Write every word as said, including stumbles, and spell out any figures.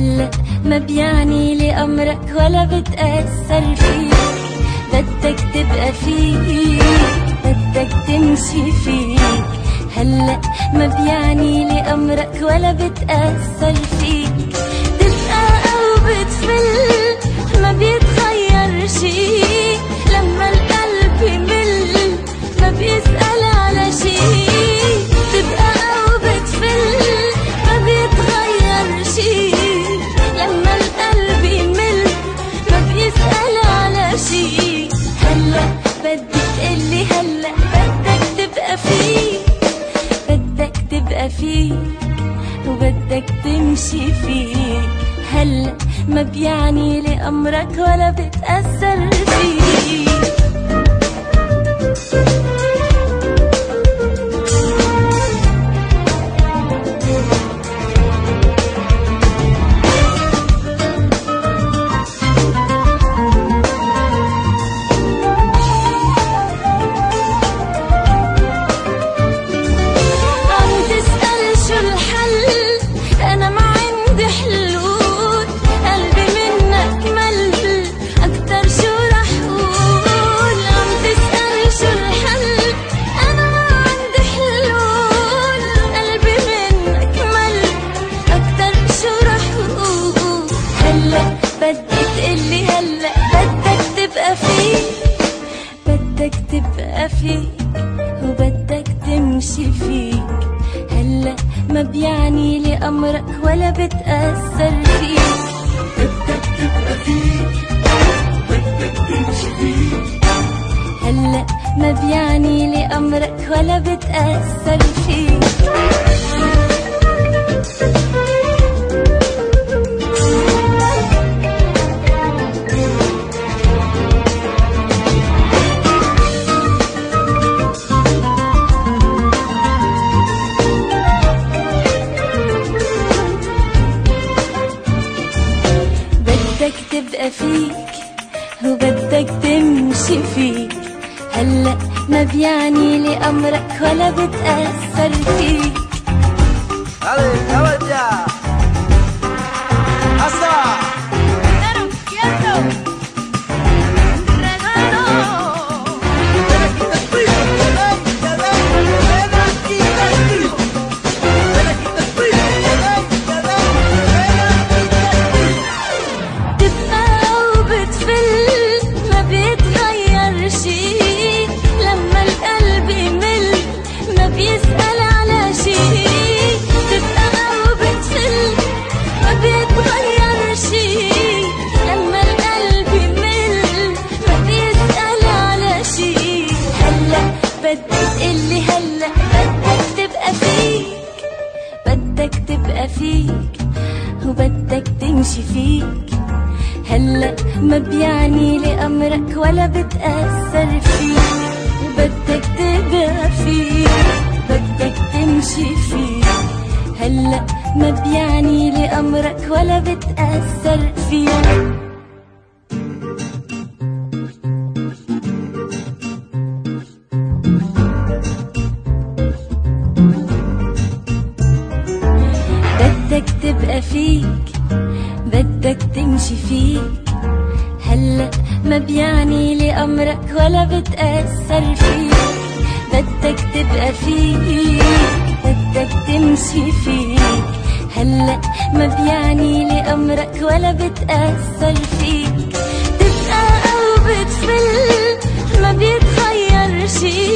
هلا ما بيعني لي أمرك ولا بتأثر فيك. بدك تبقى فيك، بدك تمشي فيك. هلا ما بيعني لي أمرك ولا بتأثر فيك. تبقى أو بتفل ما بيتغير شي، لما القلب يمل ما بيسأل على شي. تبقى أو بتفل ما بيتغير شي، لما القلب يمل ما بيسأل على شي. هلا بدك تقلي، هلا بدك تبقى فيك، بدك تبقى فيك وبدك تمشي فيك. هلا ما بيعني لي أمرك ولا بتأثر فيك. بدك تبقى فيك وبدك تمشي فيك. هلا ما بيعني لي أمرك ولا بتأثر فيك. بدك تبقى فيك، بدك تمشي فيك. هلا ما بيعني لي أمرك ولا بتأثر فيك. بدك تبقى فيك وبدك تمشي فيك. هلا ما بيعني لي أمرك ولا بتأثر فيك. عليك يا وديع أسرع. بدك تقلي هلا بدك تبقى فيك، بدك تبقى فيك وبدك تمشي فيك. هلا ما بيعني لي أمرك ولا بتأثر فيك. بدك تبقى فيك، بدك تمشي فيك. هلا ما بيعني لي أمرك ولا بتأثر فيك. بدك تبقى فيك، بدك تمشي فيك. هلا ما بيعني لي أمرك ولا بتأثر فيك. بدك تبقى فيك، بدك تمشي فيك. هلا ما بيعني لي أمرك ولا بتأثر فيك. تبقى أو بتفل ما بيتغير شي،